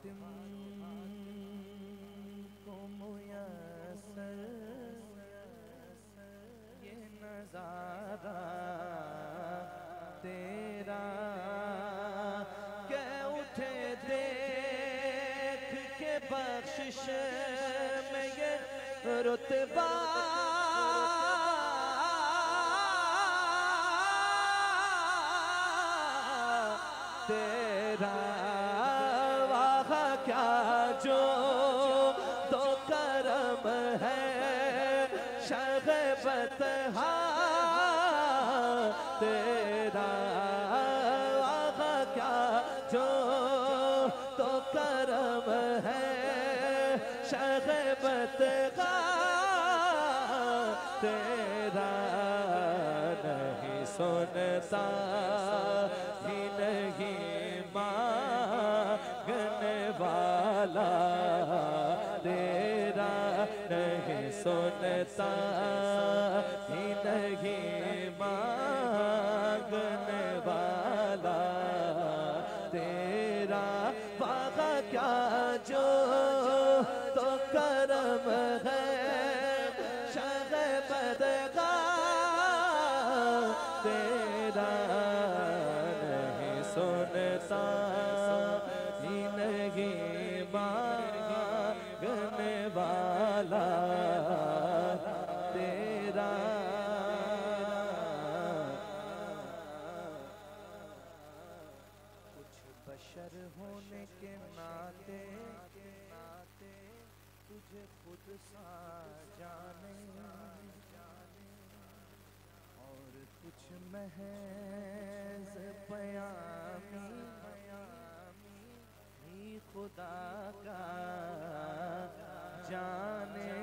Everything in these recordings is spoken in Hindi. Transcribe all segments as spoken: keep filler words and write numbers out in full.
हातिम को मुयस्सर ये नज़ारा तेरा के उठे देख के बख्शिश में ये रुतबा तेरा वाह क्या जो तो करम है शग़बत तेरा वाह क्या जो तो करम है शग़बत तेरा नहीं सुनता ही नहीं मांगने वाला तेरा नहीं सुनता ही नहीं मांगने वाला तेरा वाक़ा क्या जो तो करम है शग़बत तेरा नहीं सुनता ही नहीं मांगने वाला तेरा कुछ बशर होने के नाते तुझे खुद सा जाने और कुछ महज पयामी ही खुदा का जाने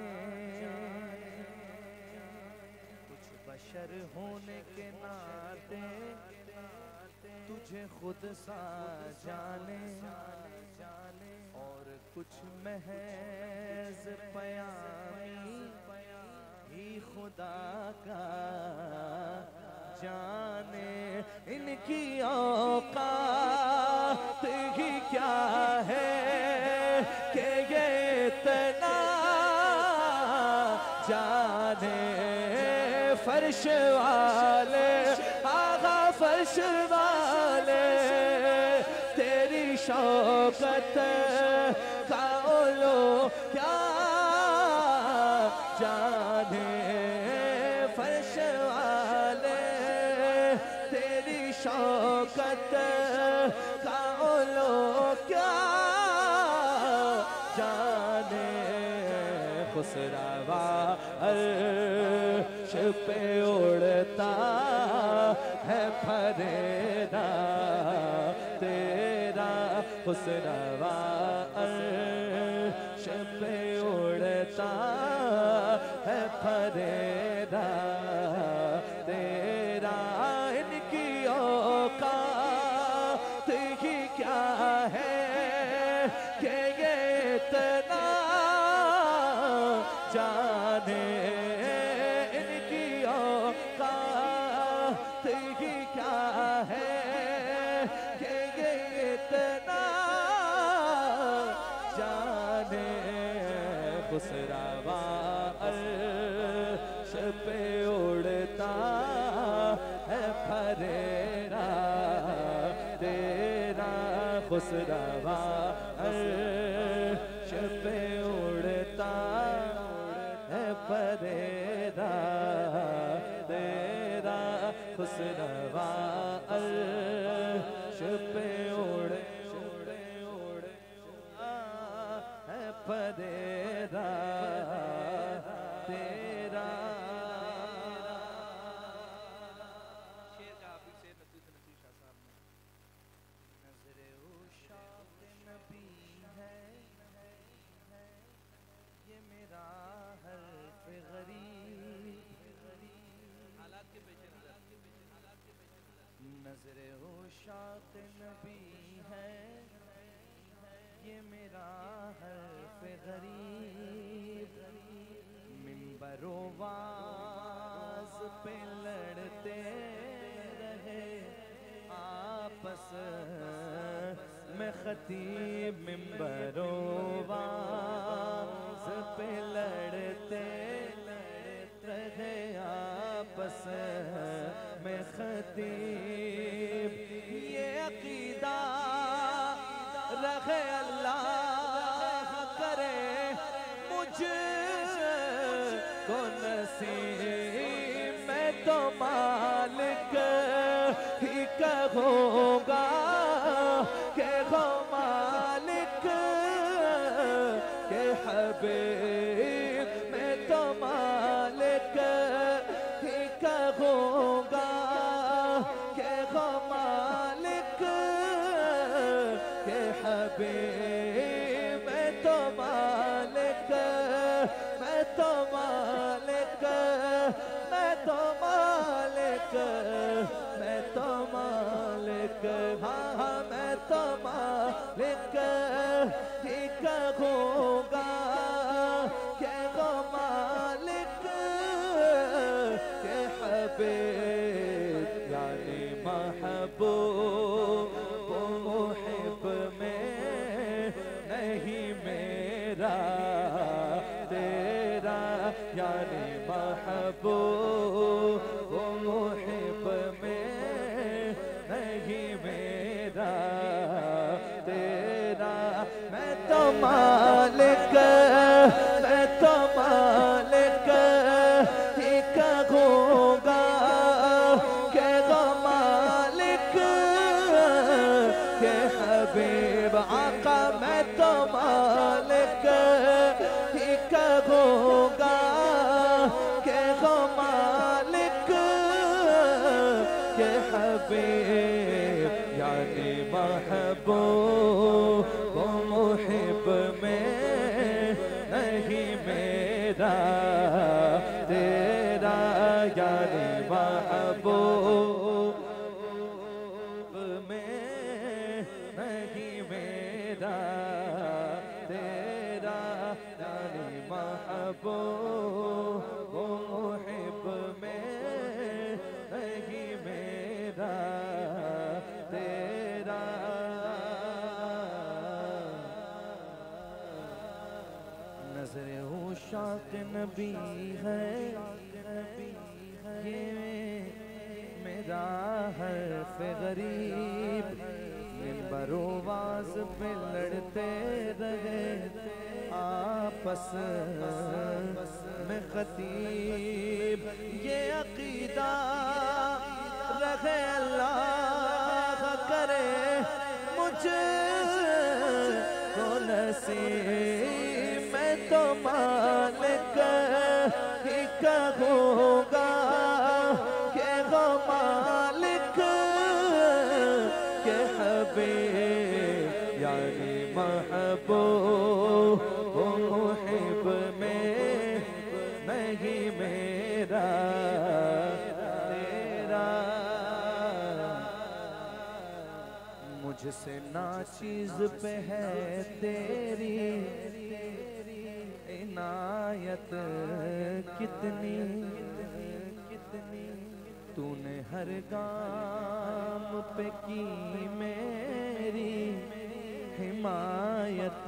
कुछ बशर होने के नाते तुझे खुद सा जाने और कुछ महज पयामी ही खुदा का जाने इनकी औकात ही क्या है कि ये इतना जाने फर्श वाले आगा फर्श वाले तेरी शौकत का लो क्या जाने फर्श वाले तेरी शौकत का लो क्या जाने खुसरावा अर्श पे उड़ता है फरेदा तेरा खुसरावा अर्श पे उड़ता है फरेदा तेरा इनकी औकात ही क्या है कि ये इतना जाने इनकी औकात ही क्या है कि ये इतना जाने खुसरावा अर्श पे उड़ता है फरेरा तेरा खुसरावा अर्श पे उड़ता है फरेरा तेरा खुसरावा अर्श पे उड़े उड़े उड़े है फरेरा तेरा शेर का हाफिज से नसीर नसीर शाह साहब ने नज़रे उशाक़ नबी है ये मेरा हल्फ गरीब हालात के पेश नज़रे उशाक़ नबी है ये मेरा हल्फ गरीब मिंबरो वाज़ पे लड़ते रहे आपस में खतीब मिंबरों वाज़ पे लड़ते रहे आपस में खतीब। ये अकीदा रहे अल्लाह करे मुझ को नसीब। मैं तो मालिक ही कहूँगा के हो मालिक के हबीब। मैं तो मालिक ही कहूँगा के हो मालिक के हबीब। मैं तो मालिक मैं तो मालिक मैं तो मालिक मैं तो मालिक हाँ हाँ मैं तो मालिक ही कहूँगा के वो मालिक के हबीब। यानी महबूब वो मुहिब में नहीं मेरा तेरा। यानी महबूब वो मुहिब में नहीं मेरा तेरा। मैं तो मालिक मैं तो मालिक ही कहूँगा के वो मालिक के हबीब। आका मैं तो मालिक ही कहूँगा के वो मालिक के हबीब। यानी महबूब वो मुहिब में नहीं मेरा तेरा। यानी महबूब में नहीं मेरा तेरा। यानी महबूब वो मुहिब में नहीं मेरा तेरा। नज़रे उशाक़ नबी है ये मेरा हर्फ गरीब। मिंबरों वाज़ पे लड़ते रहे आपस में खतीब। ये अकीदा रहे अल्लाह करे मुझ को नसीब। मैं तो मालिक ही कहूँगा के वो मालिक के हबीब। यानी महबूब वो मुहिब में नहीं मेरा तेरा। मुझसे नाचीज़ पे है तेरी इनायत कितनी कितनी। तूने हर काम पे की मेरी हिमायत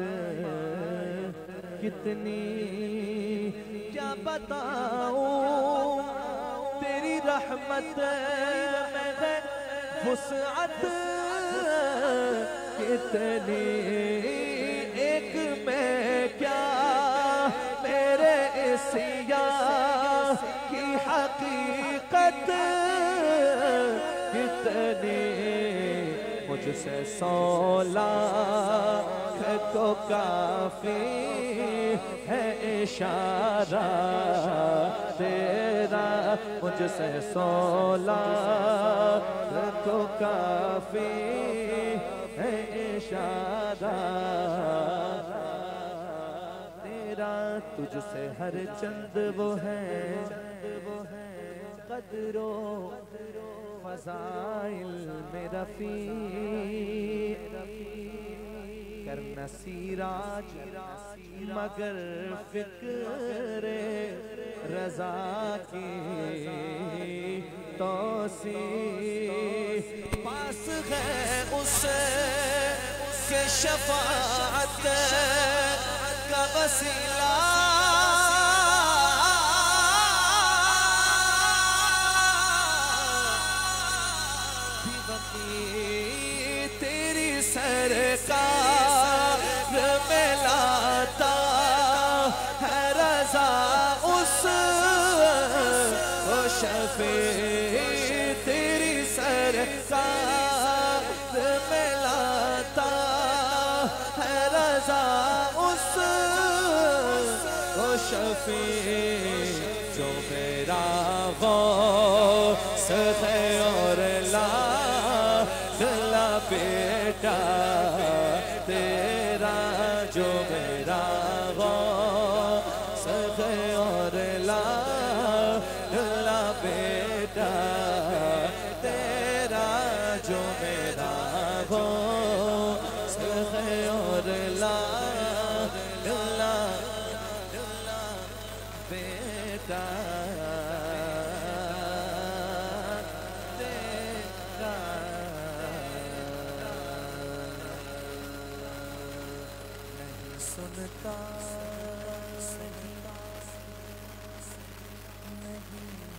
कितनी। क्या बताऊं तेरी रहमत में है वुसअत कितनी। एक में क्या मेरे इस यार की हकीकत कितनी। मुझसे सौला को काफी है इशारा तेरा। मुझसे सौला को काफी है इशारा तेरा। तुझसे हर चंद वो है कदरो फज़ाइल में रफ़ी। करना सीराज मगर फिक्रे रज़ा की तौसी। पास है उसे के शफाअत का वसीला तेरी सरकार में लाता है रज़ा उस वो शफे तेरी सरकार में लाता है रज़ा उस वो शफे जो मेरा गौस है और ला ला बेटा तेरा जो मेरा गौस है और ला ला बेटा तेरा जो मेरा गौस है और ला ला बेटा सुनता नहीं